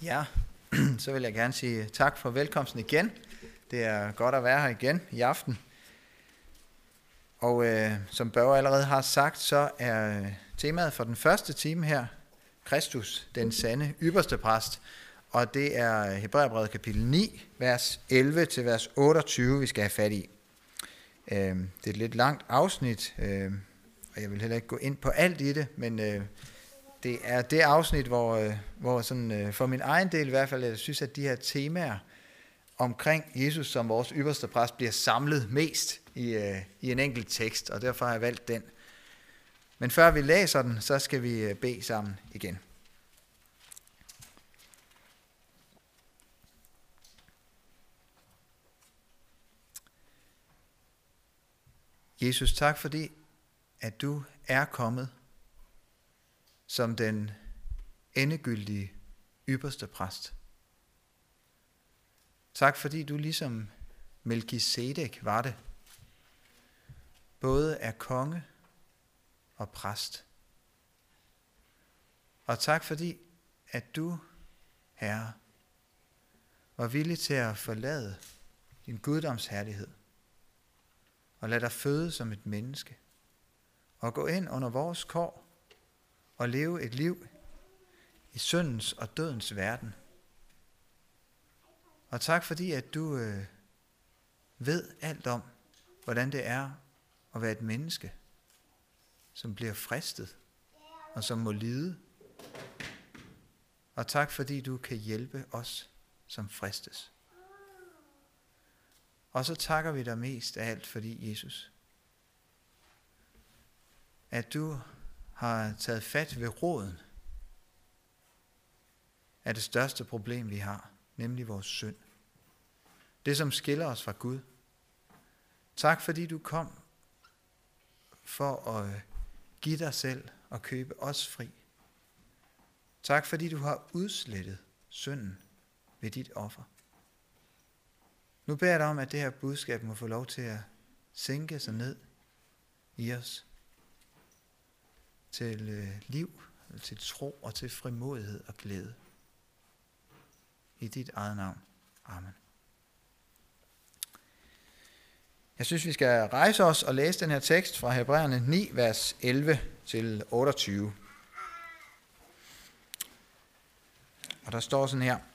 Ja, så vil jeg gerne sige tak for velkomsten igen. Det er godt at være her igen i aften. Og som Børge allerede har sagt, så er temaet for den første time her, Kristus, den sande ypperste præst. Og det er Hebræerbrevet kapitel 9, vers 11 til vers 28, vi skal have fat i. Det er et lidt langt afsnit, og jeg vil heller ikke gå ind på alt i det, men det er det afsnit, hvor sådan, for min egen del i hvert fald, jeg synes, at de her temaer omkring Jesus som vores ypperste præst bliver samlet mest i en enkelt tekst, og derfor har jeg valgt den. Men før vi læser den, så skal vi bede sammen igen. Jesus, tak fordi, at du er kommet som den endegyldige ypperste præst. Tak fordi du ligesom Melkisedek var det, både er konge og præst. Og tak fordi, at du, Herre, var villig til at forlade din guddomsherlighed og lade dig føde som et menneske og gå ind under vores kår og leve et liv i syndens og dødens verden. Og tak fordi, at du ved alt om, hvordan det er at være et menneske, som bliver fristet og som må lide. Og tak fordi du kan hjælpe os, som fristes. Og så takker vi dig mest af alt, fordi Jesus, at du har taget fat ved roden af det største problem, vi har, nemlig vores synd. Det, som skiller os fra Gud. Tak, fordi du kom for at give dig selv og købe os fri. Tak, fordi du har udslettet synden ved dit offer. Nu beder jeg dig om, at det her budskab må få lov til at sænke sig ned i os til liv, til tro og til frimodighed og glæde. I dit eget navn. Amen. Jeg synes, vi skal rejse os og læse den her tekst fra Hebræerne 9, vers 11 til 28. Og der står sådan her.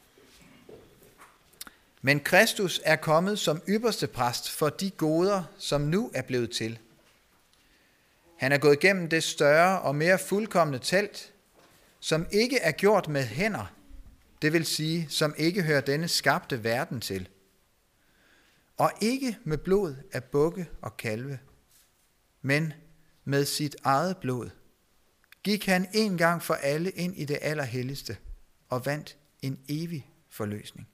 Men Kristus er kommet som ypperste præst for de goder, som nu er blevet til. Han er gået gennem det større og mere fuldkomne telt, som ikke er gjort med hænder, det vil sige, som ikke hører denne skabte verden til. Og ikke med blod af bukke og kalve, men med sit eget blod gik han en gang for alle ind i det allerhelligste og vandt en evig forløsning.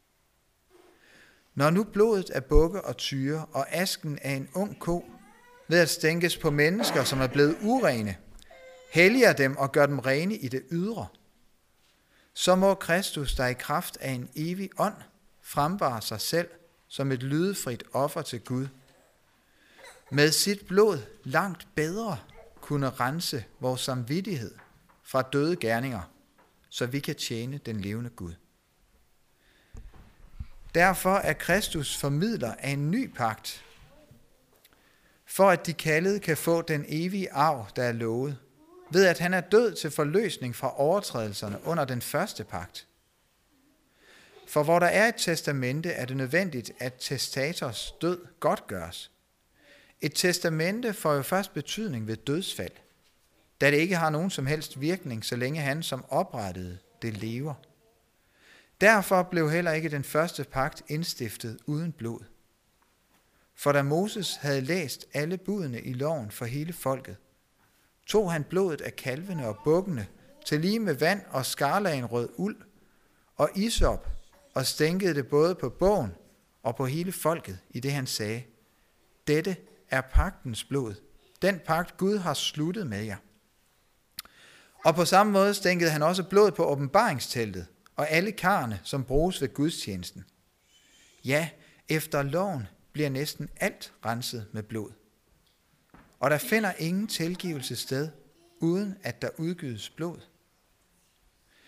Når nu blodet af bukke og tyre og asken af en ung ko ved at stænkes på mennesker, som er blevet urene, helliger dem og gør dem rene i det ydre, så må Kristus, der i kraft af en evig ånd, frembare sig selv som et lydefrit offer til Gud, med sit blod langt bedre kunne rense vores samvittighed fra døde gerninger, så vi kan tjene den levende Gud. Derfor er Kristus formidler af en ny pagt, for at de kaldede kan få den evige arv, der er lovet, ved at han er død til forløsning fra overtrædelserne under den første pagt. For hvor der er et testamente, er det nødvendigt, at testators død godtgøres. Et testamente får jo først betydning ved dødsfald, da det ikke har nogen som helst virkning, så længe han som oprettede det lever. Derfor blev heller ikke den første pagt indstiftet uden blod. For da Moses havde læst alle budene i loven for hele folket, tog han blodet af kalvene og bukkene til lige med vand og skarlagen rød uld og isop og stænkede det både på bogen og på hele folket, i det han sagde, dette er pagtens blod, den pagt Gud har sluttet med jer. Og på samme måde stænkede han også blod på åbenbaringsteltet og alle karrene, som bruges ved gudstjenesten. Ja, efter loven bliver næsten alt renset med blod. Og der finder ingen tilgivelse sted, uden at der udgydes blod.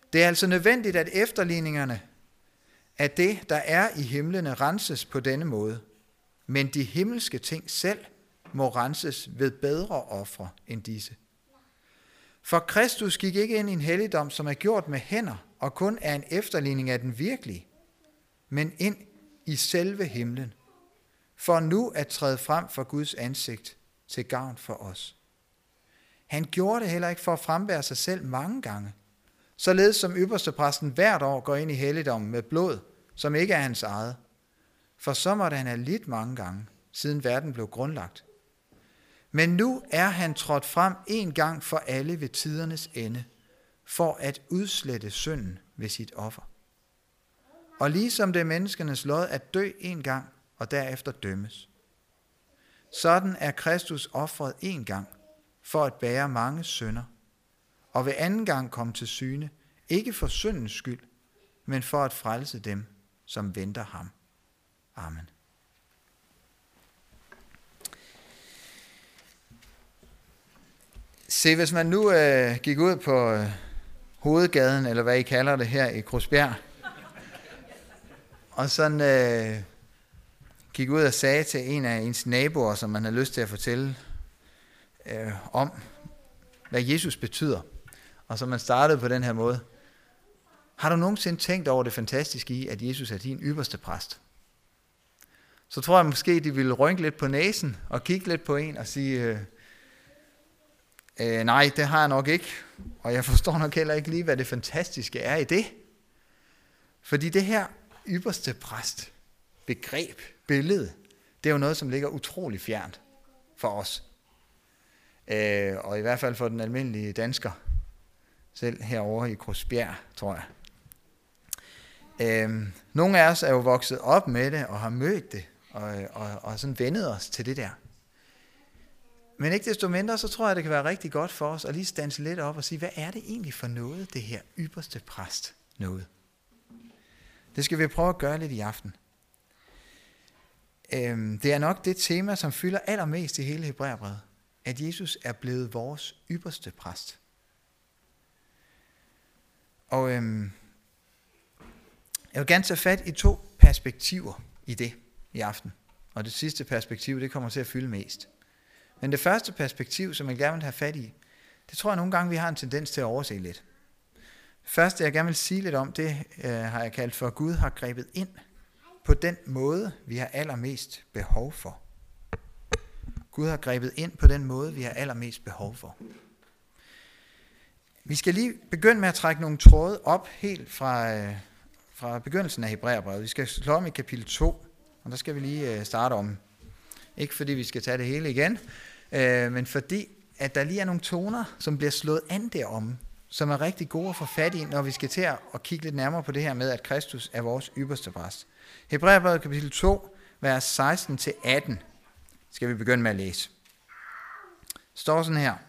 Det er altså nødvendigt, at efterligningerne af det, der er i himlene, renses på denne måde. Men de himmelske ting selv må renses ved bedre ofre end disse. For Kristus gik ikke ind i en helligdom, som er gjort med hænder, og kun er en efterligning af den virkelige, men ind i selve himlen, for nu at træde frem for Guds ansigt til gavn for os. Han gjorde det heller ikke for at frembære sig selv mange gange, således som ypperstepræsten hvert år går ind i helligdommen med blod, som ikke er hans eget. For så måtte han have lidt mange gange, siden verden blev grundlagt. Men nu er han trådt frem en gang for alle ved tidernes ende, for at udslette synden ved sit offer. Og ligesom det er menneskenes lod at dø en gang og derefter dømmes. Sådan er Kristus ofret en gang for at bære mange synder, og ved anden gang komme til syne, ikke for syndens skyld, men for at frelse dem, som venter ham. Amen. Se, hvis man nu gik ud på hovedgaden, eller hvad I kalder det her i Krusbjerg, og sådan gik ud og sagde til en af ens naboer, som man har lyst til at fortælle om, hvad Jesus betyder, og så man startede på den her måde. Har du nogensinde tænkt over det fantastiske i, at Jesus er din ypperste præst? Så tror jeg måske, de ville rynke lidt på næsen og kigge lidt på en og sige, nej, det har jeg nok ikke, og jeg forstår nok heller ikke lige, hvad det fantastiske er i det. Fordi det her ypperste præst, begreb, billede, det er jo noget, som ligger utrolig fjernt for os. Og i hvert fald for den almindelige dansker, selv herovre i Krusbjerg, tror jeg. Nogle af os er jo vokset op med det og har mødt det og sådan vendet os til det der. Men ikke desto mindre, så tror jeg, det kan være rigtig godt for os at lige standse lidt op og sige, hvad er det egentlig for noget, det her ypperste præst noget? Det skal vi prøve at gøre lidt i aften. Det er nok det tema, som fylder allermest i hele Hebræerbrevet, at Jesus er blevet vores ypperste præst. Og jeg vil gerne tage fat i 2 perspektiver i det i aften. Og det sidste perspektiv, det kommer til at fylde mest. Men det første perspektiv, som jeg gerne vil have fat i, det tror jeg nogle gange, vi har en tendens til at overse lidt. Det første, jeg gerne vil sige lidt om, det har jeg kaldt for, at Gud har grebet ind på den måde, vi har allermest behov for. Gud har grebet ind på den måde, vi har allermest behov for. Vi skal lige begynde med at trække nogle tråde op helt fra begyndelsen af Hebræerbrevet. Vi skal slå om i kapitel 2, og der skal vi lige starte om. Ikke fordi vi skal tage det hele igen, men fordi at der lige er nogle toner, som bliver slået an derom, som er rigtig gode at få fat i, når vi skal til at kigge lidt nærmere på det her med, at Kristus er vores ypperste præst. Hebræerbrevet kapitel 2, vers 16-18, skal vi begynde med at læse. Det står sådan her.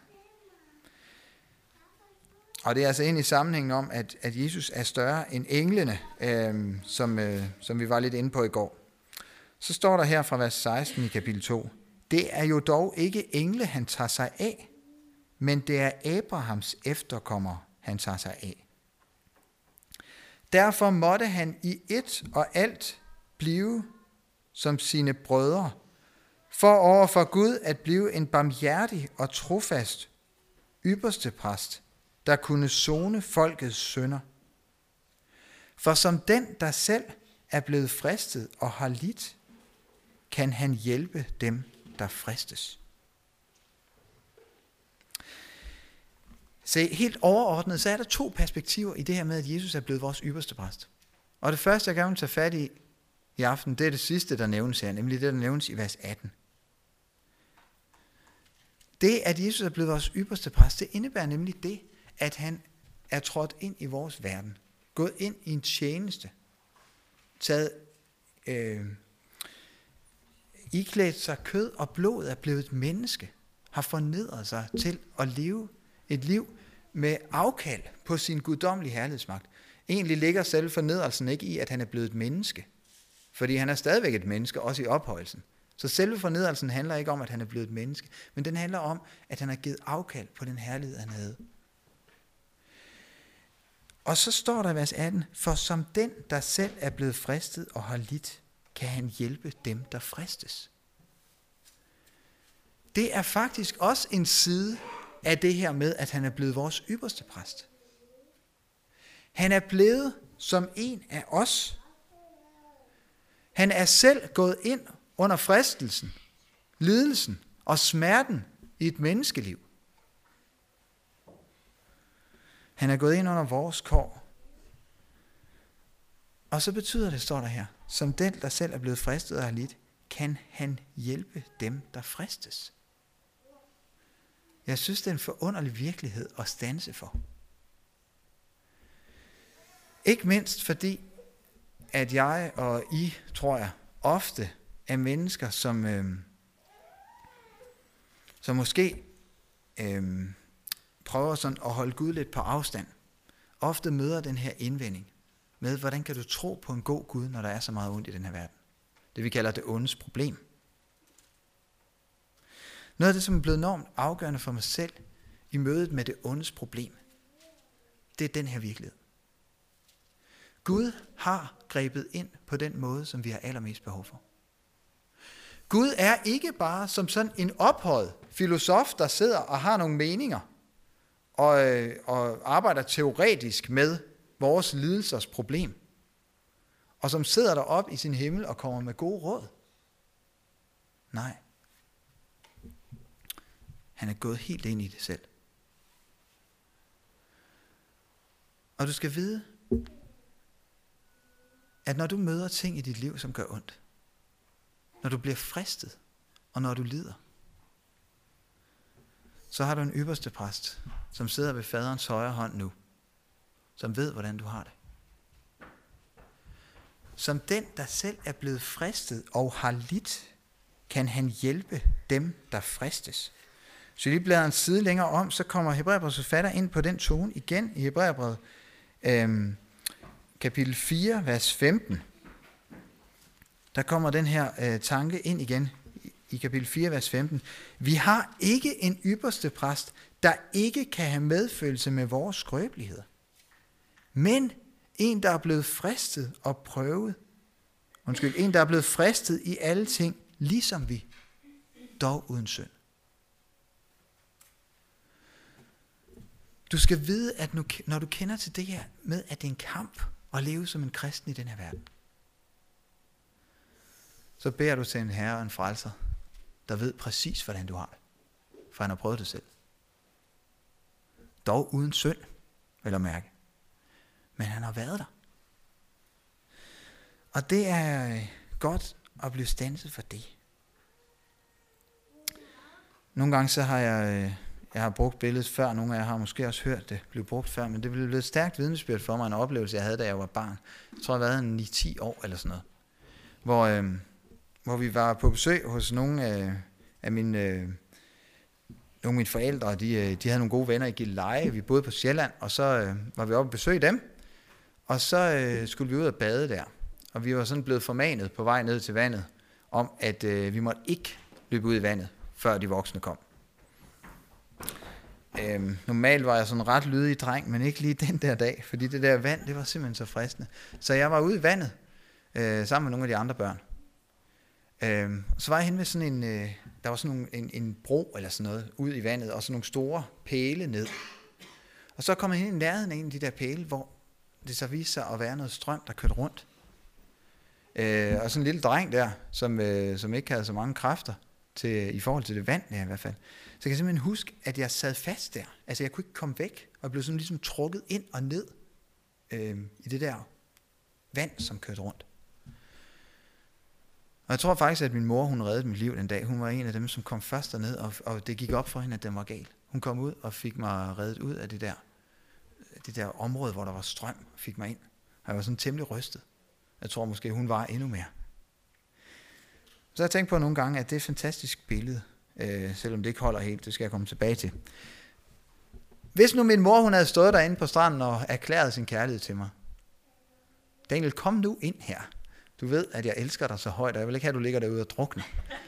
Og det er altså ind i sammenhængen om, at Jesus er større end englene, som vi var lidt inde på i går. Så står der her fra vers 16 i kapitel 2. Det er jo dog ikke engle, han tager sig af, men det er Abrahams efterkommere, han tager sig af. Derfor måtte han i et og alt blive som sine brødre, for over for Gud at blive en barmhjertig og trofast ypperste præst, der kunne sone folkets synder. For som den, der selv er blevet fristet og har lidt, kan han hjælpe dem, der fristes. Se, helt overordnet, så er der 2 perspektiver i det her med, at Jesus er blevet vores ypperste præst. Og det første, jeg gerne vil tage fat i aften, det er det sidste, der nævnes her, nemlig det, der nævnes i vers 18. Det, at Jesus er blevet vores ypperste præst, det indebærer nemlig det, at han er trådt ind i vores verden, gået ind i en tjeneste, taget iklædt sig kød og blod, er blevet et menneske, har fornedret sig til at leve et liv med afkald på sin guddommelige herlighedsmagt. Egentlig ligger selv fornedrelsen ikke i, at han er blevet et menneske, fordi han er stadigvæk et menneske, også i ophøjelsen. Så selve fornedrelsen handler ikke om, at han er blevet et menneske, men den handler om, at han har givet afkald på den herlighed, han havde. Og så står der i vers 18, for som den, der selv er blevet fristet og har lidt, kan han hjælpe dem, der fristes. Det er faktisk også en side af det her med, at han er blevet vores ypperste præst. Han er blevet som en af os. Han er selv gået ind under fristelsen, lidelsen og smerten i et menneskeliv. Han er gået ind under vores kår. Og så betyder det, står der her, som den, der selv er blevet fristet og har lidt, kan han hjælpe dem, der fristes. Jeg synes, det er en forunderlig virkelighed at standse for. Ikke mindst fordi, at jeg og I, tror jeg, ofte er mennesker, som måske prøver sådan at holde Gud lidt på afstand. Ofte møder den her indvending med, hvordan kan du tro på en god Gud, når der er så meget ondt i den her verden? Det vi kalder det ondes problem. Noget af det, som er blevet enormt afgørende for mig selv i mødet med det ondes problem, det er den her virkelighed. Gud har grebet ind på den måde, som vi har allermest behov for. Gud er ikke bare som sådan en ophøjet filosof, der sidder og har nogle meninger og arbejder teoretisk med vores lidelsers problem, og som sidder deroppe i sin himmel og kommer med gode råd. Nej. Han er gået helt ind i det selv. Og du skal vide, at når du møder ting i dit liv, som gør ondt, når du bliver fristet, og når du lider, så har du en ypperste præst, som sidder ved faderens højre hånd nu, som ved, hvordan du har det. Som den, der selv er blevet fristet og har lidt, kan han hjælpe dem, der fristes. Så lige bladrer en side længere om, så kommer Hebræerbrevets forfatter ind på den tone igen i Hebræerbrevet, kapitel 4, vers 15. Der kommer den her tanke ind igen i kapitel 4, vers 15. Vi har ikke en ypperste præst, der ikke kan have medfølelse med vores skrøbeligheder, men en, der er blevet fristet og prøvet. En, der er blevet fristet i alle ting, ligesom vi, dog uden synd. Du skal vide, at når du kender til det her med, at det er en kamp at leve som en kristen i den her verden, så beder du til en herre og en frelser, der ved præcis, hvordan du har det. For han har prøvet det selv. Dog uden synd, vel at mærke. Men han har været der. Og det er godt at blive standset for det. Nogle gange så har jeg har brugt billedet før, nogle af jer har måske også hørt det blive brugt før, men det blev et stærkt vidnesbyrd for mig, en oplevelse, jeg havde, da jeg var barn. Jeg tror, jeg var en 9-10 år eller sådan noget. Hvor vi var på besøg hos nogle af mine forældre, de havde nogle gode venner i Gilleleje. Vi boede på Sjælland, og så var vi oppe og besøge dem, og så skulle vi ud og bade der. Og vi var sådan blevet formanet på vej ned til vandet, om at vi måtte ikke løbe ud i vandet, før de voksne kom. Normalt var jeg sådan en ret lydig dreng, men ikke lige den der dag, fordi det der vand, det var simpelthen så fristende. Så jeg var ude i vandet, sammen med nogle af de andre børn. Så var jeg henne ved sådan der var sådan en bro eller sådan noget, ud i vandet, og sådan nogle store pæle ned. Og så kom jeg hen i nærheden af en af de der pæle, hvor det så viste sig at være noget strøm, der kørte rundt. Og sådan en lille dreng der, som ikke havde så mange kræfter i forhold til det vand der i hvert fald. Så jeg kan simpelthen huske, at jeg sad fast der. Altså jeg kunne ikke komme væk, og blev sådan ligesom trukket ind og ned i det der vand, som kørte rundt. Og jeg tror faktisk, at min mor, hun reddede mit liv den dag. Hun var en af dem, som kom først derned, og det gik op for hende, at den var gal. Hun kom ud og fik mig reddet ud af det der område, hvor der var strøm, og fik mig ind. Og jeg var sådan temmelig rystet. Jeg tror måske, hun var endnu mere. Så jeg tænkte på nogle gange, at det er et fantastisk billede, selvom det ikke holder helt, det skal jeg komme tilbage til. Hvis nu min mor, hun havde stået derinde på stranden og erklæret sin kærlighed til mig. Daniel, kom nu ind her. Du ved, at jeg elsker dig så højt, og jeg vil ikke have, at du ligger derude og drukner.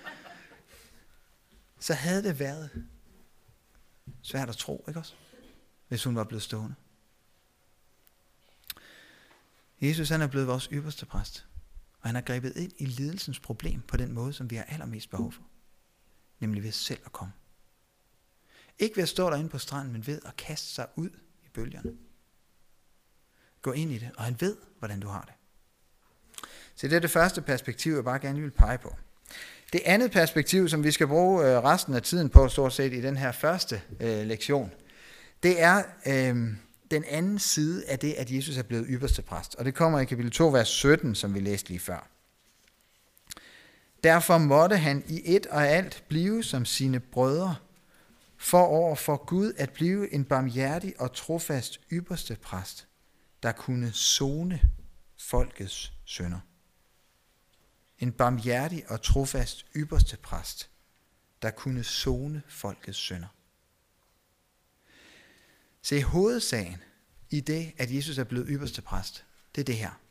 Så havde det været svært at tro, ikke også? Hvis hun var blevet stående. Jesus han er blevet vores ypperste præst, og han har grebet ind i lidelsens problem på den måde, som vi har allermest behov for. Nemlig ved selv at komme. Ikke ved at stå derinde på stranden, men ved at kaste sig ud i bølgerne. Gå ind i det, og han ved, hvordan du har det. Så det er det første perspektiv, jeg bare gerne vil pege på. Det andet perspektiv, som vi skal bruge resten af tiden på, stort set i den her første lektion, det er den anden side af det, at Jesus er blevet ypperste præst. Og det kommer i kapitel 2, vers 17, som vi læste lige før. Derfor måtte han i et og alt blive som sine brødre, for over for Gud at blive en barmhjertig og trofast ypperste præst, der kunne sone folkets synder. En barmhjertig og trofast ypperste præst, der kunne sone folkets synder. Se, hovedsagen i det, at Jesus er blevet ypperste præst, det er det her.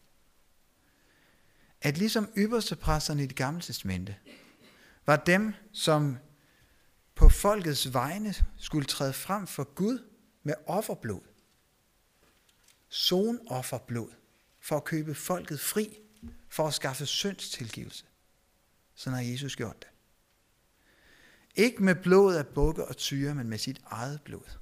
At ligesom ypperste præsterne i Det Gamle Testamente, var dem, som på folkets vegne skulle træde frem for Gud med offerblod. Sonofferblod, for at købe folket fri, for at skaffe syndstilgivelse. Sådan har Jesus gjort det. Ikke med blod af bukke og tyre, men med sit eget blod.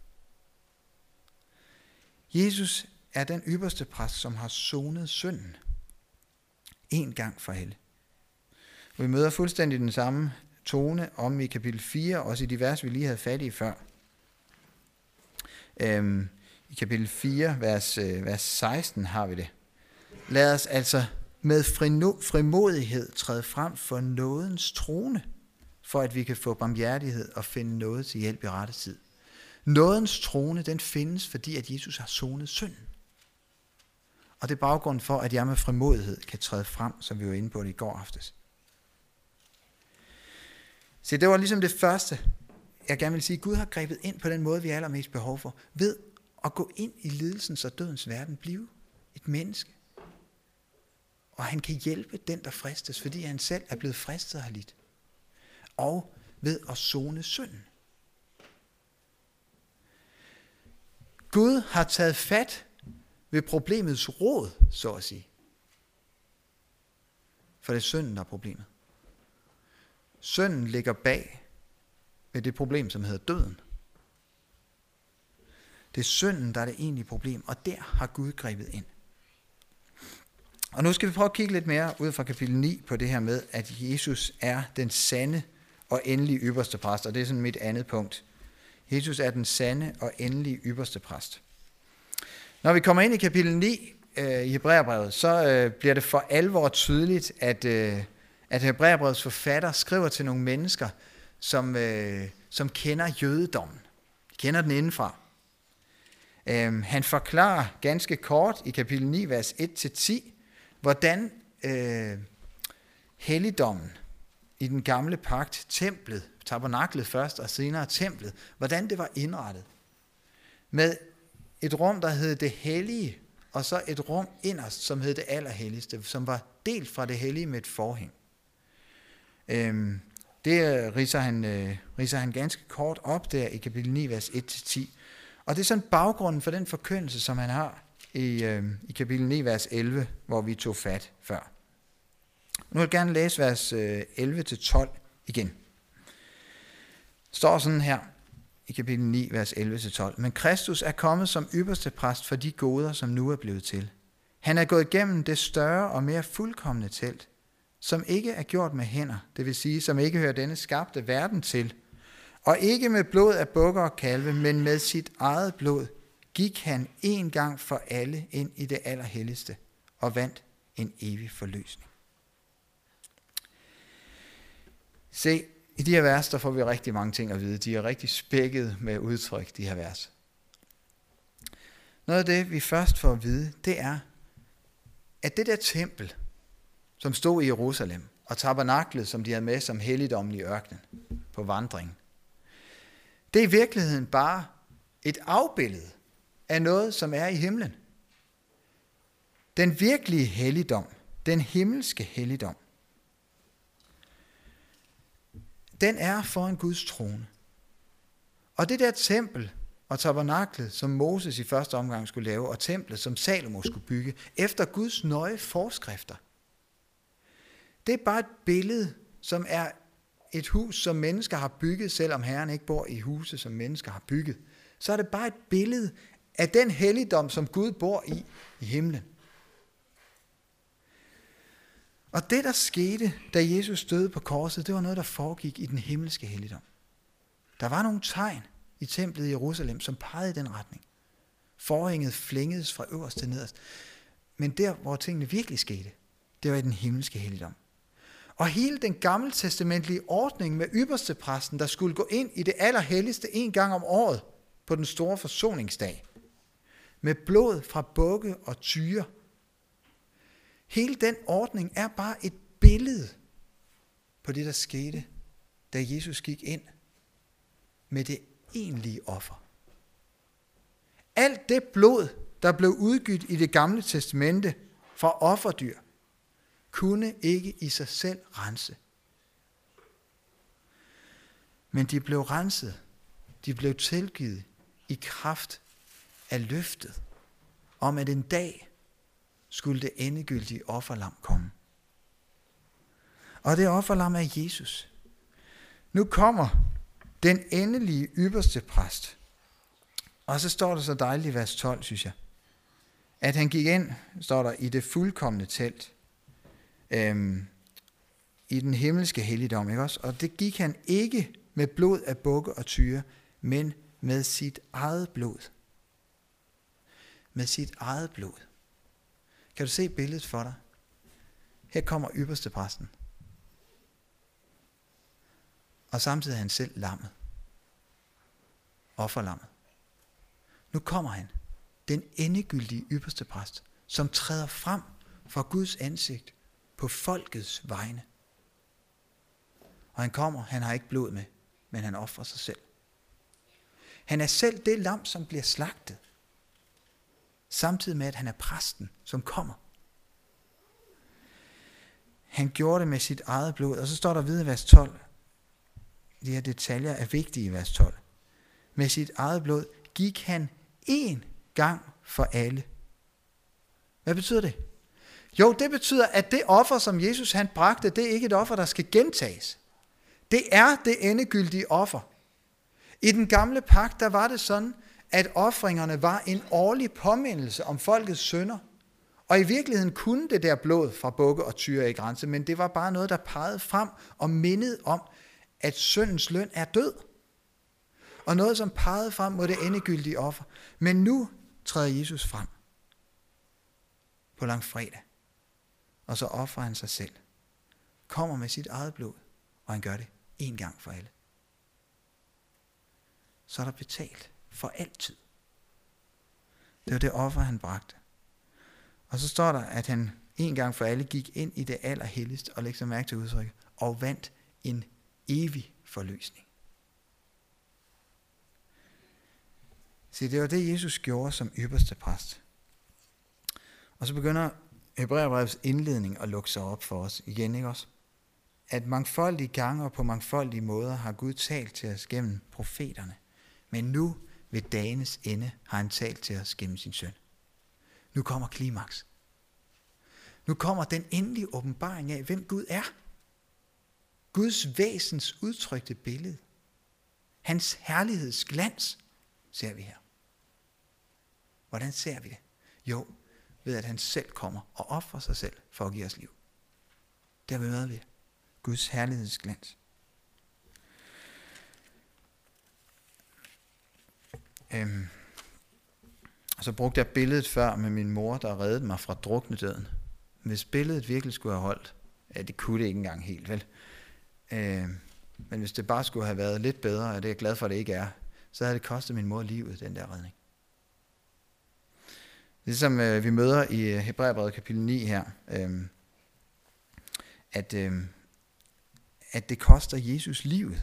Jesus er den ypperste præst, som har sonet synden. En gang for alle. Vi møder fuldstændig den samme tone om i kapitel 4, også i de vers, vi lige havde fat i før. I kapitel 4, vers 16 har vi det. Lad os altså med frimodighed træde frem for nådens trone, for at vi kan få barmhjertighed og finde noget til hjælp i rette tid. Nådens trone, den findes, fordi at Jesus har sonet synden. Og det er baggrunden for, at jeg med frimodighed kan træde frem, som vi var inde på det i går aftes. Så det var ligesom det første, jeg gerne vil sige. Gud har grebet ind på den måde, vi har allermest behov for, ved at gå ind i lidelsens og dødens verden, blive et menneske. Og han kan hjælpe den, der fristes, fordi han selv er blevet fristet og har lidt. Og ved at sone synden. Gud har taget fat ved problemets rod, så at sige. For det er synden, der er problemet. Synden ligger bag ved det problem, som hedder døden. Det er synden, der er det egentlige problem, og der har Gud grebet ind. Og nu skal vi prøve at kigge lidt mere ud fra kapitel 9 på det her med, at Jesus er den sande og endelige ypperste præst, og det er sådan mit andet punkt. Jesus er den sande og endelige ypperste præst. Når vi kommer ind i kapitel 9 i Hebræerbrevet, så bliver det for alvor tydeligt, at Hebræerbrevets forfatter skriver til nogle mennesker, som kender jødedommen. De kender den indenfra. Han forklarer ganske kort i kapitel 9, vers 1-10, hvordan helligdommen i den gamle pagt, templet, tabernaklet først og senere templet, hvordan det var indrettet. Med et rum, der hed det hellige, og så et rum inderst, som hed det allerhelligste, som var delt fra det hellige med et forhæng. Det ridser han ganske kort op der i kapitel 9, vers 1-10. Og det er sådan baggrunden for den forkyndelse, som han har i kapitel 9, vers 11, hvor vi tog fat før. Nu vil jeg gerne læse vers 11-12 igen. Står sådan her i kapitel 9, vers 11-12. Men Kristus er kommet som ypperste præst for de goder, som nu er blevet til. Han er gået igennem det større og mere fuldkomne telt, som ikke er gjort med hænder, det vil sige, som ikke hører denne skabte verden til, og ikke med blod af bukker og kalve, men med sit eget blod, gik han en gang for alle ind i det allerhelligste og vandt en evig forløsning. Se, i de her vers, der får vi rigtig mange ting at vide. De er rigtig spækket med udtryk, de her vers. Noget af det, vi først får at vide, det er, at det der tempel, som stod i Jerusalem, og tabernaklet, som de havde med som helligdommen i ørkenen på vandringen, det er i virkeligheden bare et afbillede af noget, som er i himlen. Den virkelige helligdom, den himmelske helligdom, den er foran Guds trone. Og det der tempel, og tabernaklet, som Moses i første omgang skulle lave, og templet, som Salomo skulle bygge, efter Guds nøje forskrifter. Det er bare et billede, som er et hus, som mennesker har bygget, selvom Herren ikke bor i huse, som mennesker har bygget. Så er det bare et billede af den helligdom, som Gud bor i himlen. Og det, der skete, da Jesus døde på korset, det var noget, der foregik i den himmelske helligdom. Der var nogle tegn i templet i Jerusalem, som pegede i den retning. Forhænget flængedes fra øverst til nederst. Men der, hvor tingene virkelig skete, det var i den himmelske helligdom. Og hele den gammeltestamentlige ordning med ypperstepræsten, der skulle gå ind i det allerhelligste en gang om året på den store forsoningsdag, med blod fra bukke og tyre. Hele den ordning er bare et billede på det, der skete, da Jesus gik ind med det egentlige offer. Alt det blod, der blev udgivet i det gamle testamente fra offerdyr, kunne ikke i sig selv rense. Men de blev renset, de blev tilgivet i kraft af løftet om, at en dag skulle det endegyldige offerlam komme. Og det offerlam er Jesus. Nu kommer den endelige ypperste præst. Og så står der så dejligt i vers 12, synes jeg, at han gik ind, står der, i det fuldkomne telt, i den himmelske helligdom, ikke også? Og det gik han ikke med blod af bukke og tyre, men med sit eget blod. Med sit eget blod. Kan du se billedet for dig? Her kommer ypperste præsten. Og samtidig er han selv lammet. Offerlammet. Nu kommer han, den endegyldige ypperste præst, som træder frem for Guds ansigt på folkets vegne. Og han kommer, han har ikke blod med, men han ofrer sig selv. Han er selv det lam, som bliver slagtet, samtidig med, at han er præsten, som kommer. Han gjorde det med sit eget blod, og så står der videre i vers 12. De her detaljer er vigtige i vers 12. Med sit eget blod gik han én gang for alle. Hvad betyder det? Jo, det betyder, at det offer, som Jesus han bragte, det er ikke et offer, der skal gentages. Det er det endegyldige offer. I den gamle pagt, der var det sådan, at ofringerne var en årlig påmindelse om folkets synder. Og i virkeligheden kunne det der blod fra bukke og tyre ikke rense, men det var bare noget, der pegede frem og mindede om, at syndens løn er død. Og noget, som pegede frem mod det endegyldige offer. Men nu træder Jesus frem på langfredag, og så offrer han sig selv. Kommer med sit eget blod, og han gør det en gang for alle. Så er der betalt for altid. Det var det offer, han bragte. Og så står der, at han en gang for alle gik ind i det allerhelligste, og læg så mærke til udtrykket, og vandt en evig forløsning. Se, det var det, Jesus gjorde som ypperste præst. Og så begynder Hebræerbrevets indledning at lukke sig op for os igen, ikke også? At mangfoldige gange og på mangfoldige måder har Gud talt til os gennem profeterne. Men nu ved dagens ende har han talt til os gennem sin søn. Nu kommer klimaks. Nu kommer den endelige åbenbaring af, hvem Gud er. Guds væsens udtrykte billede. Hans herlighedsglans ser vi her. Hvordan ser vi det? Jo, ved at han selv kommer og offrer sig selv for at give os liv. Det har vi med ved. Guds herlighedsglans. Og så brugte jeg billedet før med min mor, der reddede mig fra druknedøden. Hvis billedet virkelig skulle have holdt, ja, det kunne det ikke engang helt, vel? Men hvis det bare skulle have været lidt bedre, og det er jeg glad for, at det ikke er, så havde det kostet min mor livet, den der redning. Ligesom vi møder i Hebræerbrevet kapitel 9 her, at det koster Jesus livet.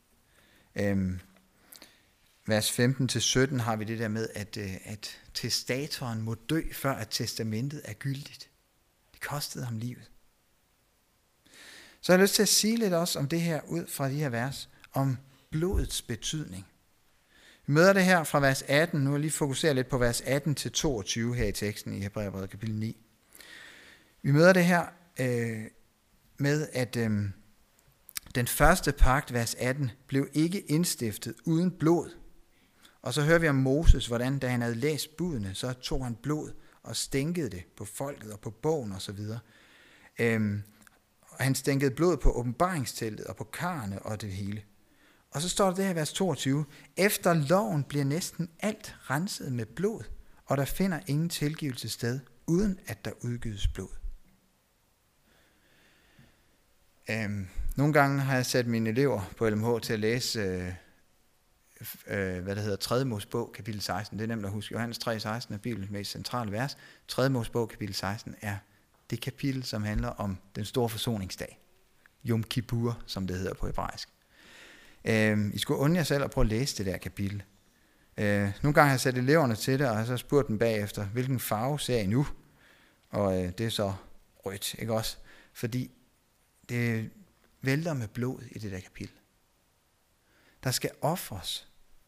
Vers 15-17 har vi det der med, at testatoren må dø, før at testamentet er gyldigt. Det kostede ham livet. Så jeg har lyst til at sige lidt også om det her, ud fra de her vers, om blodets betydning. Vi møder det her fra vers 18. Nu vil jeg lige fokusere lidt på vers 18 til 22 her i teksten i Hebræerbrevet kapitel 9. Vi møder det her med, at den første pagt, vers 18, blev ikke indstiftet uden blod. Og så hører vi om Moses, hvordan da han havde læst budene, så tog han blod og stænkede det på folket og på bogen osv. Han stænkede blod på åbenbaringsteltet og på karrene og det hele. Og så står der det her i vers 22. Efter loven bliver næsten alt renset med blod, og der finder ingen tilgivelse sted, uden at der udgydes blod. Nogle gange har jeg sat mine elever på LMH til at læse 3. Mosebog, kapitel 16. Det er nemt at huske. Johannes 3:16 er Bibelens mest centrale vers. 3. Mosebog, kapitel 16 er det kapitel, som handler om den store forsoningsdag. Yom Kippur, som det hedder på hebraisk. I skulle undre jer selv at prøve at læse det der kapitel. Nogle gange har jeg sat eleverne til det, og har så spurgt dem bagefter, hvilken farve ser I nu? Og det er så rødt, ikke også? Fordi det vælter med blod i det der kapitel. Der skal ofres.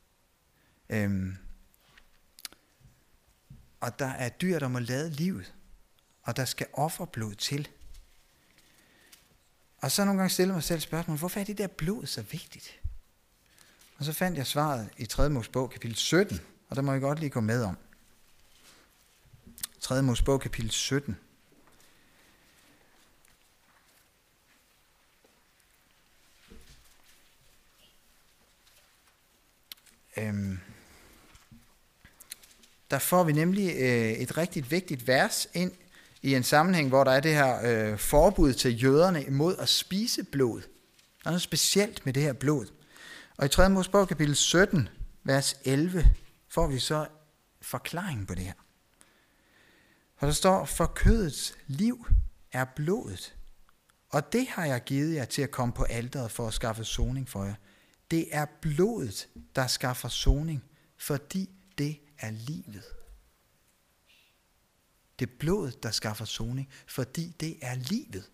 Og der er dyr, der må lade livet. Og der skal offerblod til. Og så nogle gange stiller mig selv spørgsmålet, hvorfor er det der blod så vigtigt? Og så fandt jeg svaret i 3. Mosebog, kapitel 17. Og der må jeg godt lige gå med om. 3. Mosebog, kapitel 17. Der får vi nemlig et rigtig vigtigt vers ind i en sammenhæng, hvor der er det her forbud til jøderne imod at spise blod. Der er noget specielt med det her blod. Og i 3. Mosebog kapitel 17, vers 11, får vi så forklaringen på det her. For der står, for kødets liv er blodet, og det har jeg givet jer til at komme på alteret for at skaffe soning for jer. Det er blodet, der skaffer soning, fordi det er livet. Det er blodet, der skaffer soning, fordi det er livet.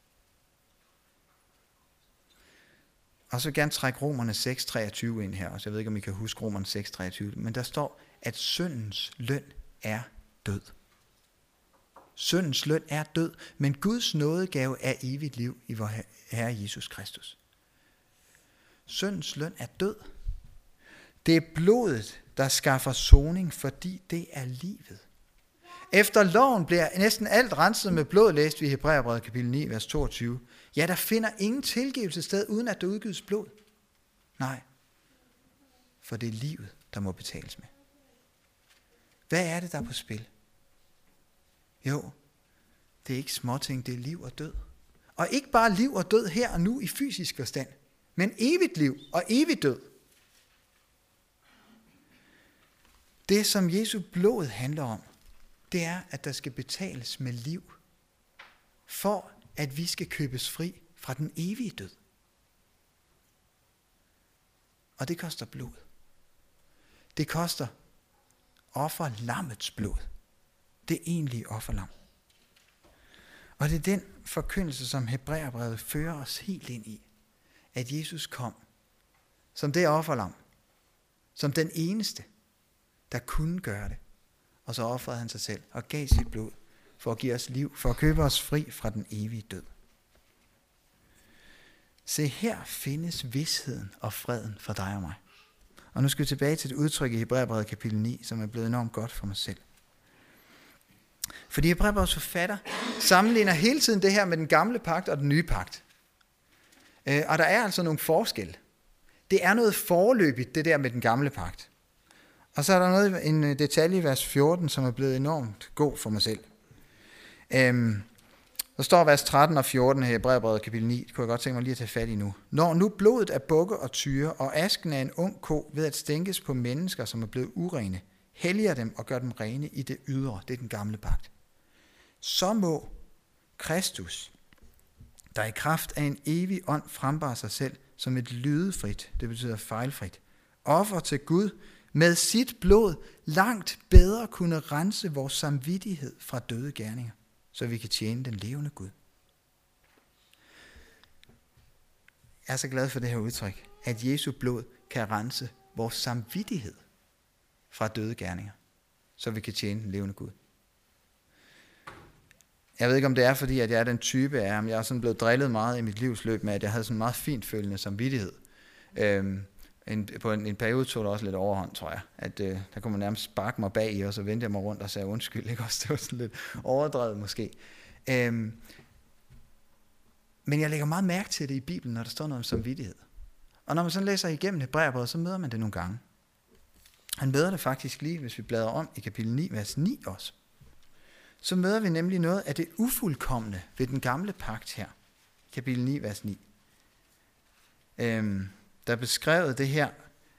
Og så vil jeg gerne trække Romerne 6:23 ind her, og så jeg ved ikke, om I kan huske Romerne 6:23, men der står, at syndens løn er død. Syndens løn er død, men Guds nådegave er evigt liv i vor Herre Jesus Kristus. Syndens løn er død. Det er blodet, der skaffer soning, fordi det er livet. Efter loven bliver næsten alt renset med blod, læst vi i Hebræerbrevet kapitel 9, vers 22. Ja, der finder ingen tilgivelse sted, uden at der udgives blod. Nej, for det er livet, der må betales med. Hvad er det, der er på spil? Jo, det er ikke småting, det er liv og død. Og ikke bare liv og død her og nu i fysisk forstand, men evigt liv og evig død. Det, som Jesu blod handler om, det er, at der skal betales med liv, for at vi skal købes fri fra den evige død. Og det koster blod. Det koster offerlammets blod. Det egentlige offerlam. Og det er den forkyndelse, som Hebræerbrevet fører os helt ind i. At Jesus kom som det offerlam, som den eneste, der kunne gøre det. Og så ofrede han sig selv og gav sit blod for at give os liv, for at købe os fri fra den evige død. Se, her findes visheden og freden for dig og mig. Og nu skal vi tilbage til et udtryk i Hebræerbrevet kapitel 9, som er blevet enormt godt for mig selv. Fordi Hebræerbrevets forfatter sammenligner hele tiden det her med den gamle pagt og den nye pagt. Og der er altså nogle forskelle. Det er noget foreløbigt, det der med den gamle pagt. Og så er der en detalje i vers 14, som er blevet enormt god for mig selv. Der står vers 13 og 14 her i Hebræerbrevet kapitel 9, det kunne jeg godt tænke mig lige at tage fat i nu. Når nu blodet af bukke og tyre og asken af en ung ko ved at stænkes på mennesker, som er blevet urene, helliger dem og gør dem rene i det ydre, det er den gamle pagt. Så må Kristus, der i kraft af en evig ånd frembare sig selv som et lydefrit, det betyder fejlfrit, offer til Gud, med sit blod langt bedre kunne rense vores samvittighed fra døde gerninger, så vi kan tjene den levende Gud. Jeg er så glad for det her udtryk, at Jesu blod kan rense vores samvittighed fra døde gerninger, så vi kan tjene den levende Gud. Jeg ved ikke, om det er, fordi at jeg er den type af ham. Jeg er sådan blevet drillet meget i mit livsløb med, at jeg havde sådan en meget fint følende samvittighed. På en periode tog det også lidt overhånd, tror jeg. At der kunne man nærmest sparke mig bag i, og så vendte jeg mig rundt og sagde undskyld. Ikke? Også, det var sådan lidt overdrevet måske. Men jeg lægger meget mærke til det i Bibelen, når der står noget om samvittighed. Og når man sådan læser igennem Hebræerbrevet, så møder man det nogle gange. Han møder det faktisk lige, hvis vi bladrer om i kapitel 9, vers 9 også. Så møder vi nemlig noget af det ufuldkomne ved den gamle pagt her. Kapitel 9, vers 9. Der er beskrevet det her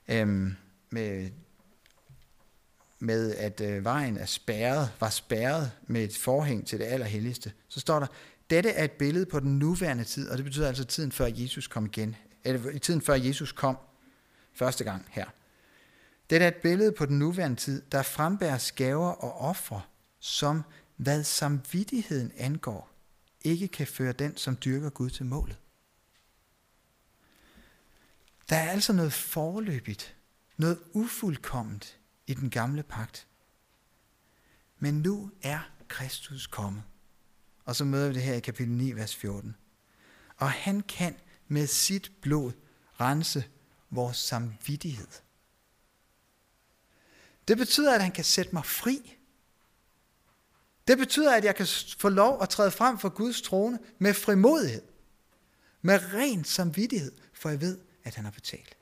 med at vejen var spærret med et forhæng til det allerhelligste. Så står der, dette er et billede på den nuværende tid, og det betyder altså tiden før Jesus kom igen. Eller tiden før Jesus kom første gang her. Dette er et billede på den nuværende tid, der frembærer gaver og ofre, som hvad samvittigheden angår, ikke kan føre den, som dyrker Gud til målet. Der er altså noget foreløbigt, noget ufuldkomment i den gamle pagt. Men nu er Kristus kommet. Og så møder vi det her i kapitel 9, vers 14. Og han kan med sit blod rense vores samvittighed. Det betyder, at han kan sætte mig fri. Det betyder, at jeg kan få lov at træde frem for Guds trone med frimodighed. Med ren samvittighed, for jeg ved, at han har betalt.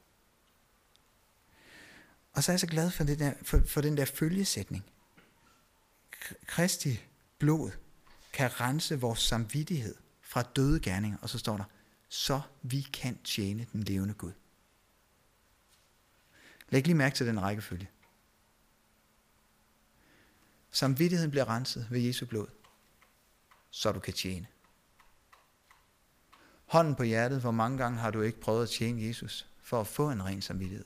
Og så er jeg så glad for den der følgesætning. Kristi blod kan rense vores samvittighed fra døde gerninger. Og så står der, så vi kan tjene den levende Gud. Læg lige mærke til den rækkefølge. Samvittigheden bliver renset ved Jesu blod, så du kan tjene. Hånden på hjertet, hvor mange gange har du ikke prøvet at tjene Jesus for at få en ren samvittighed?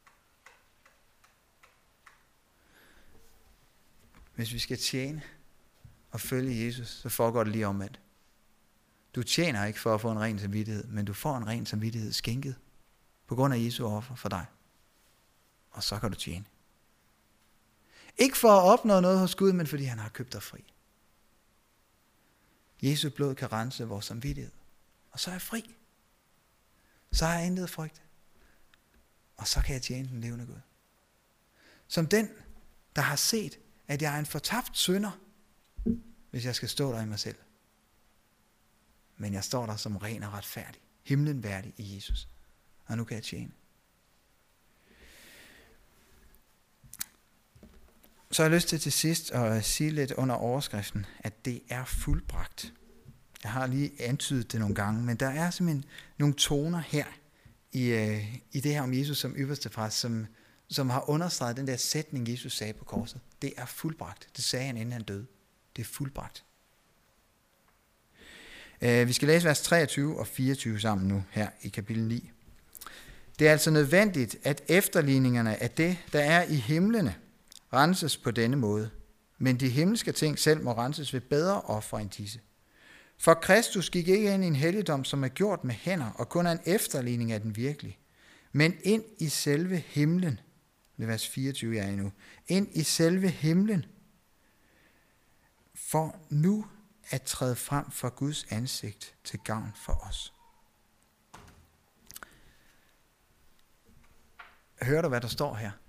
Hvis vi skal tjene og følge Jesus, så foregår det lige omvendt. Du tjener ikke for at få en ren samvittighed, men du får en ren samvittighed skænket på grund af Jesu offer for dig. Og så kan du tjene. Ikke for at opnå noget hos Gud, men fordi han har købt dig fri. Jesu blod kan rense vores samvittighed. Og så er jeg fri. Så har jeg intet frygt. Og så kan jeg tjene den levende Gud. Som den, der har set, at jeg er en fortabt synder, hvis jeg skal stå der i mig selv. Men jeg står der som ren og retfærdig, himlen værdig i Jesus. Og nu kan jeg tjene. Så har jeg lyst til sidst at sige lidt under overskriften, at det er fuldbragt. Jeg har lige antydet det nogle gange, men der er simpelthen nogle toner her i det her om Jesus som ypperste præst, som har understreget den der sætning, Jesus sagde på korset. Det er fuldbragt. Det sagde han, inden han døde. Det er fuldbragt. Vi skal læse vers 23 og 24 sammen nu her i kapitel 9. Det er altså nødvendigt, at efterligningerne af det, der er i himlene, renses på denne måde, men de himmelske ting selv må renses ved bedre ofre end disse. For Kristus gik ikke ind i en helligdom, som er gjort med hænder, og kun er en efterligning af den virkelige, men ind i selve himlen. Det er vers 24, jeg er endnu. Ind i selve himlen, for nu at træde frem for Guds ansigt til gavn for os. Hører du, hvad der står her?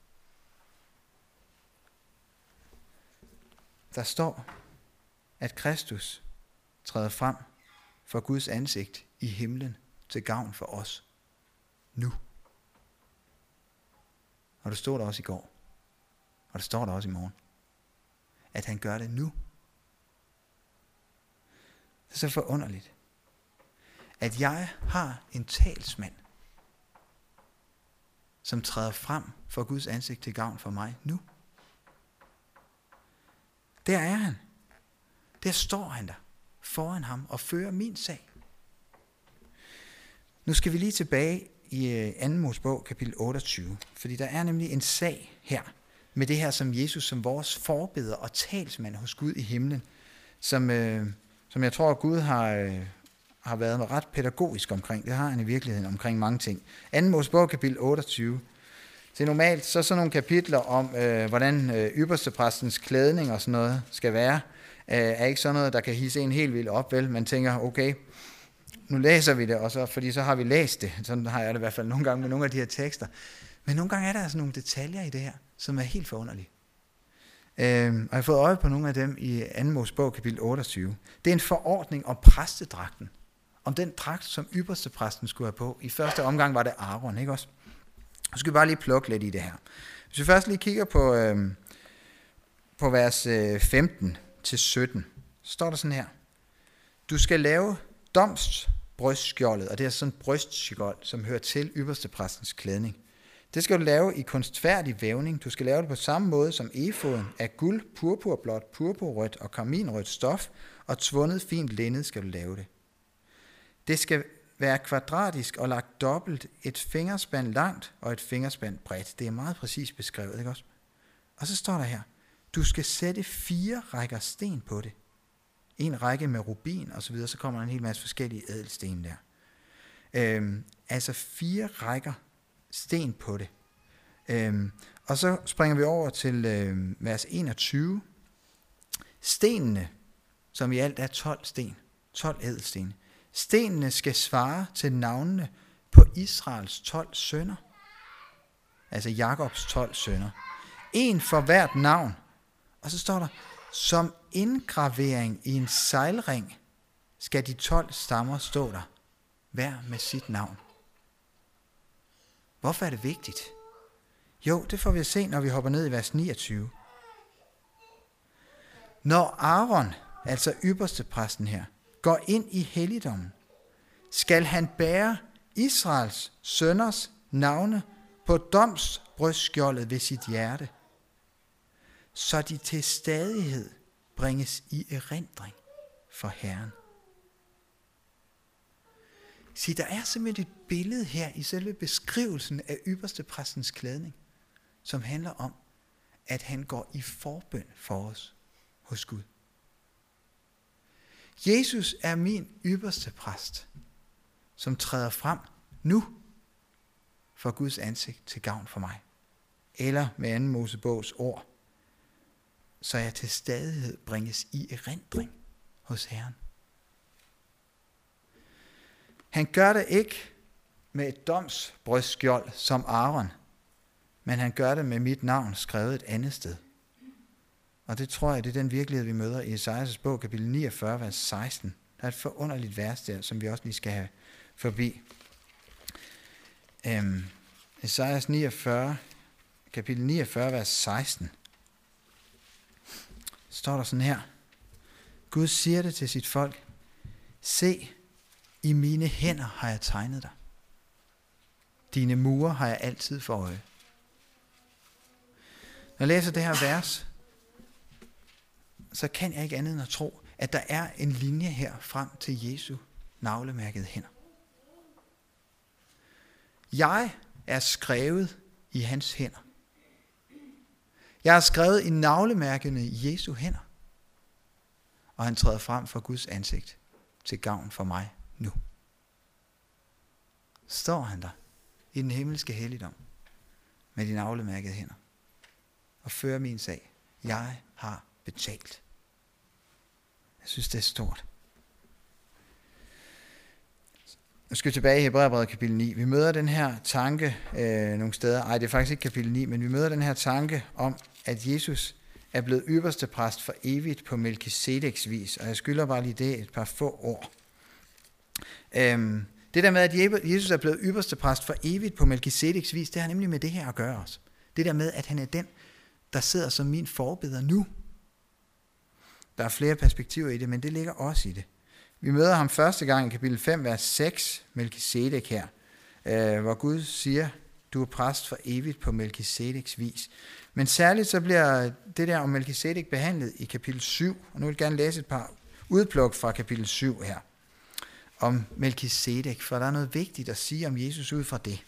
Der står, at Kristus træder frem for Guds ansigt i himlen til gavn for os nu. Og det stod der også i går. Og det står der også i morgen. At han gør det nu. Det er så forunderligt, at jeg har en talsmand, som træder frem for Guds ansigt til gavn for mig nu. Der er han. Der står han der foran ham og fører min sag. Nu skal vi lige tilbage i 2. Mosebog, kapitel 28, fordi der er nemlig en sag her, med det her som Jesus som vores forbeder og talsmand hos Gud i himlen, som jeg tror, at Gud har været ret pædagogisk omkring. Det har han i virkeligheden omkring mange ting. 2. Mosebog, kapitel 28, Så normalt så sådan nogle kapitler om, hvordan ypperstepræstens klædning og sådan noget skal være, er ikke sådan noget, der kan hisse en helt vildt op, vel? Man tænker, okay, nu læser vi det, og så, fordi så har vi læst det. Sådan har jeg det i hvert fald nogle gange med nogle af de her tekster. Men nogle gange er der altså nogle detaljer i det her, som er helt forunderlige. Og jeg har fået øje på nogle af dem i 2. Mosebog, kapitel 28. Det er en forordning om præstedragten. Om den dragt, som ypperstepræsten skulle have på. I første omgang var det Aaron, ikke også? Så skal vi bare lige plukke lidt i det her. Hvis vi først lige kigger på vers 15 til 17, så står der sådan her. Du skal lave domsbrystskjoldet, og det er sådan et brystskjold, som hører til ypperstepræstens klædning. Det skal du lave i kunstfærdig vævning. Du skal lave det på samme måde som efoden af guld, purpurblåt, purpurrødt og karminrødt stof, og tvundet fint linned skal du lave det. Det skal være kvadratisk og lagt dobbelt, et fingerspand langt og et fingerspand bredt. Det er meget præcist beskrevet, ikke også? Og så står der her, du skal sætte 4 rækker sten på det. En række med rubin og så videre, så kommer der en hel masse forskellige ædelsten der. Altså 4 rækker sten på det. Og så springer vi over til vers 21. Stenene, som i alt er 12 sten, 12 ædelsten. Stenene skal svare til navnene på Israels 12 sønner. Altså Jakobs 12 sønner. En for hvert navn. Og så står der, som indgravering i en sejlring skal de 12 stammer stå der, hver med sit navn. Hvorfor er det vigtigt? Jo, det får vi at se, når vi hopper ned i vers 29. Når Aaron, altså ypperstepræsten her, går ind i helligdommen, skal han bære Israels sønners navne på domsbrystskjoldet ved sit hjerte, så de til stadighed bringes i erindring for Herren. Se, der er simpelthen et billede her i selve beskrivelsen af ypperstepræstens klædning, som handler om, at han går i forbøn for os hos Gud. Jesus er min ypperstepræst, som træder frem nu for Guds ansigt til gavn for mig. Eller med 2. Mosebogs ord, så jeg til stadighed bringes i erindring hos Herren. Han gør det ikke med et domsbrystskjold som Aaron, men han gør det med mit navn skrevet et andet sted. Og det tror jeg, det er den virkelighed, vi møder i Esajas bog, kapitel 49, vers 16. Der er et forunderligt vers der, som vi også lige skal have forbi. Esajas 49, kapitel 49, vers 16. Står der sådan her. Gud siger det til sit folk. Se, i mine hænder har jeg tegnet dig. Dine mure har jeg altid for øje. Når jeg læser det her vers, så kan jeg ikke andet end at tro, at der er en linje her frem til Jesu navlemærkede hænder. Jeg er skrevet i hans hænder. Jeg er skrevet i navlemærkene i Jesu hænder. Og han træder frem for Guds ansigt til gavn for mig nu. Står han der i den himmelske helligdom med de navlemærkede hænder og fører min sag. Jeg har betalt. Jeg synes, det er stort. Nu skal vi tilbage i Hebræerbrevet kapitel 9. Vi møder den her tanke nogle steder. Det er faktisk ikke kapitel 9, men vi møder den her tanke om, at Jesus er blevet ypperstepræst for evigt på Melkisedeks vis. Og jeg skylder bare lige det et par få ord. Det der med, at Jesus er blevet ypperstepræst for evigt på Melkisedeks vis, det har nemlig med det her at gøre også. Det der med, at han er den, der sidder som min forbeder nu. Der er flere perspektiver i det, men det ligger også i det. Vi møder ham første gang i kapitel 5, vers 6, Melkisedek her, hvor Gud siger, du er præst for evigt på Melkisedeks vis. Men særligt så bliver det der om Melkisedek behandlet i kapitel 7, og nu vil jeg gerne læse et par udpluk fra kapitel 7 her, om Melkisedek, for der er noget vigtigt at sige om Jesus ud fra det.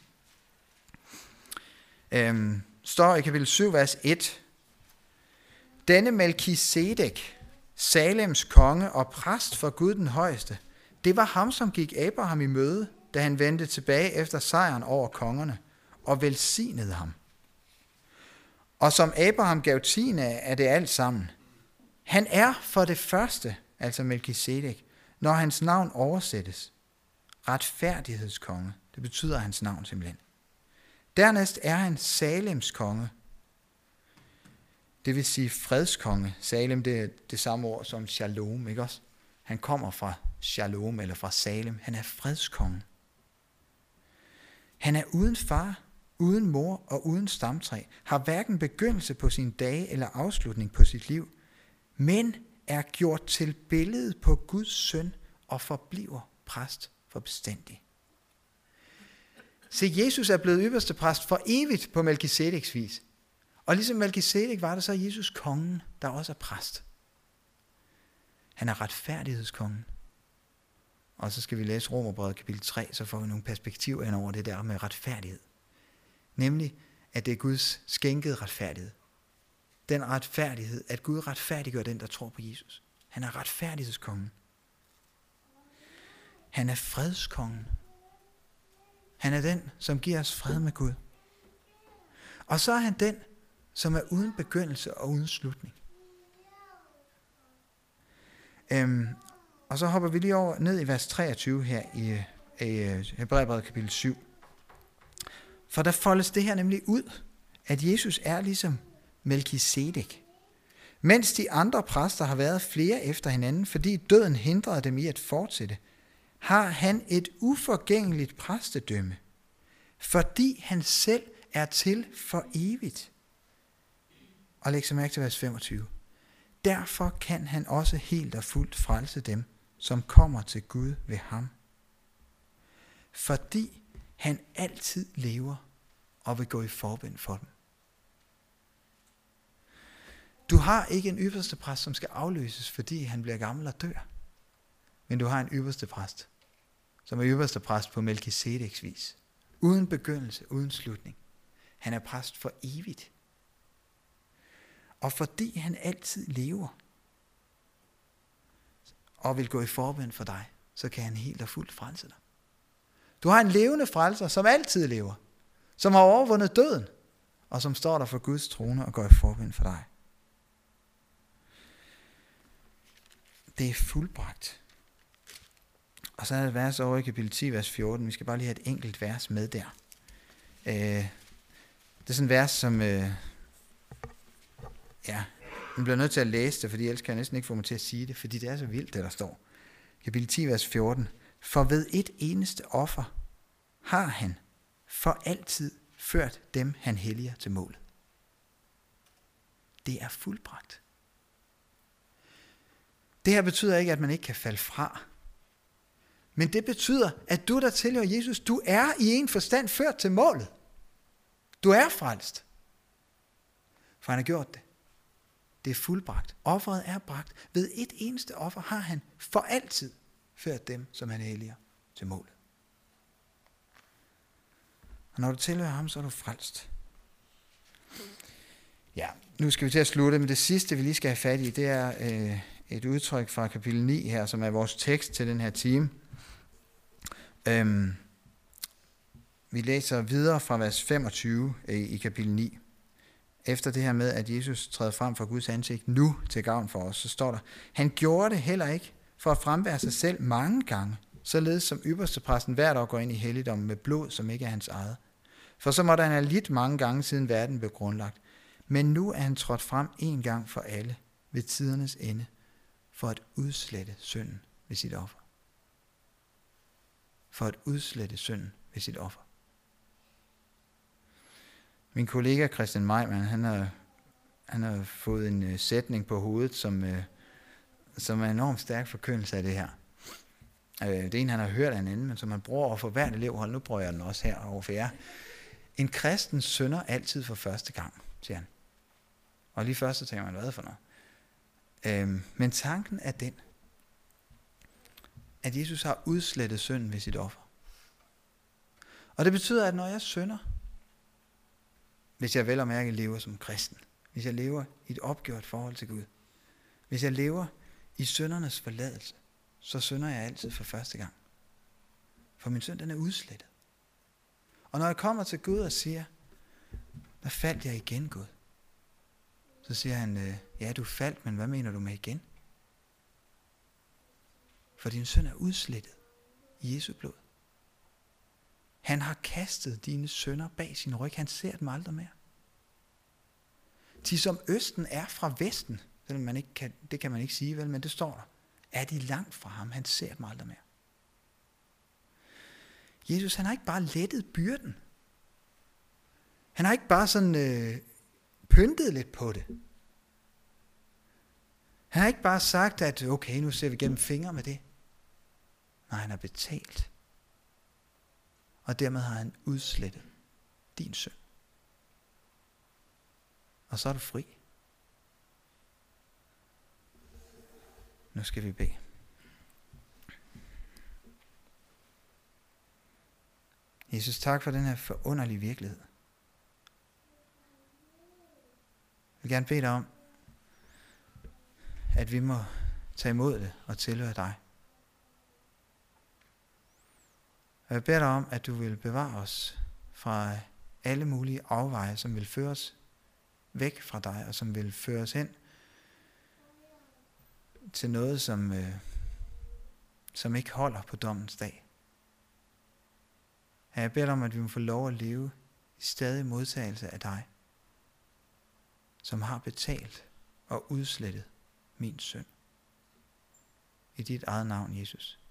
Står i kapitel 7, vers 1, denne Melkisedek, Salems konge og præst for Gud den højeste, det var ham, som gik Abraham i møde, da han vendte tilbage efter sejren over kongerne, og velsignede ham. Og som Abraham gav tiende af det alt sammen. Han er for det første, altså Melkisedek, når hans navn oversættes, retfærdighedskonge. Det betyder hans navn simpelthen. Dernæst er han Salems konge. Det vil sige fredskonge. Salem, det er det samme ord som shalom, ikke også? Han kommer fra Shalom eller fra Salem. Han er fredskonge. Han er uden far, uden mor og uden stamtræ, har hverken begyndelse på sine dage eller afslutning på sit liv, men er gjort til billede på Guds søn og forbliver præst for bestandig. Se, Jesus er blevet ypperste præst for evigt på Melkisedeks vis. Og ligesom Melkisedek var det så Jesus kongen, der også er præst. Han er retfærdighedskongen. Og så skal vi læse Romerbrevet kapitel 3, så får vi nogle perspektiver ind over det der med retfærdighed. Nemlig, at det er Guds skænkede retfærdighed. Den retfærdighed, at Gud retfærdiggør den, der tror på Jesus. Han er retfærdighedskongen. Han er fredskongen. Han er den, som giver os fred med Gud. Og så er han den, som er uden begyndelse og uden slutning. Og så hopper vi lige over ned i vers 23 her i Hebræerbrevet kapitel 7. For der foldes det her nemlig ud, at Jesus er ligesom Melkisedek. Mens de andre præster har været flere efter hinanden, fordi døden hindrede dem i at fortsætte, har han et uforgængeligt præstedømme, fordi han selv er til for evigt. Og læg så mærke til vers 25. Derfor kan han også helt og fuldt frelse dem, som kommer til Gud ved ham. Fordi han altid lever og vil gå i forbind for dem. Du har ikke en ypperste præst, som skal afløses, fordi han bliver gammel og dør. Men du har en ypperste præst, som er ypperste præst på Melkisedeks vis. Uden begyndelse, uden slutning. Han er præst for evigt. Og fordi han altid lever og vil gå i forbind for dig, så kan han helt og fuldt frelse dig. Du har en levende frelser, som altid lever, som har overvundet døden, og som står der for Guds trone og går i forbind for dig. Det er fuldbragt. Og så er der et vers over i kapitel 10, vers 14. Vi skal bare lige have et enkelt vers med der. Det er sådan et vers, som... man bliver nødt til at læse det, fordi ellers kan jeg næsten ikke få mig til at sige det, fordi det er så vildt, det der står. Kapitel 10, vers 14. For ved et eneste offer har han for altid ført dem, han helliger til målet. Det er fuldbragt. Det her betyder ikke, at man ikke kan falde fra. Men det betyder, at du, der tilhører Jesus, du er i en forstand ført til målet. Du er frelst. For han har gjort det. Det er fuldbragt. Offeret er bragt. Ved et eneste offer har han for altid ført dem, som han helliger, til målet. Og når du tilhører ham, så er du frelst. Ja, nu skal vi til at slutte, men det sidste, vi lige skal have fat i, det er et udtryk fra kapitel 9 her, som er vores tekst til den her time. Vi læser videre fra vers 25 i kapitel 9. Efter det her med, at Jesus træder frem for Guds ansigt nu til gavn for os, så står der, han gjorde det heller ikke for at frembære sig selv mange gange, således som ypperstepræsten hvert år går ind i helligdommen med blod, som ikke er hans eget. For så måtte han have lidt mange gange, siden verden blev grundlagt. Men nu er han trådt frem en gang for alle ved tidernes ende, for at udslette synden ved sit offer. For at udslette synden ved sit offer. Min kollega Christian Meimann, han har fået en sætning på hovedet, som er enormt stærk forkyndelse af det her. Det er en, han har hørt af en anden, men som han bruger over for hvert elevhold. Nu bruger jeg den også her over for jer. En kristen synder altid for første gang, siger han. Og lige først så tænker man, hvad for noget? Men tanken er den, at Jesus har udslettet synden ved sit offer. Og det betyder, at når jeg synder, hvis jeg vel og mærke lever som kristen, hvis jeg lever i et opgjort forhold til Gud, hvis jeg lever i syndernes forladelse, så synder jeg altid for første gang. For min synd, den er udslettet. Og når jeg kommer til Gud og siger, der faldt jeg igen, Gud. Så siger han, ja, du faldt, men hvad mener du med igen? For din synd er udslettet i Jesu blod. Han har kastet dine synder bag sin ryg. Han ser dem aldrig mere. De som østen er fra vesten, selvom man ikke kan, det kan man ikke sige vel, men det står der, er de langt fra ham. Han ser dem aldrig mere. Jesus, han har ikke bare lettet byrden. Han har ikke bare sådan pyntet lidt på det. Han har ikke bare sagt, at okay, nu ser vi gennem fingre med det. Nej, han har betalt. Og dermed har han udslettet din synd. Og så er du fri. Nu skal vi bede. Jesus, tak for den her forunderlige virkelighed. Jeg vil gerne bede dig om, at vi må tage imod det og tilhøre dig. Og jeg beder dig om, at du vil bevare os fra alle mulige afveje, som vil føre os væk fra dig, og som vil føre os hen til noget, som ikke holder på dommens dag. Jeg beder dig om, at vi må få lov at leve i stadig modtagelse af dig, som har betalt og udslettet min synd. I dit eget navn, Jesus.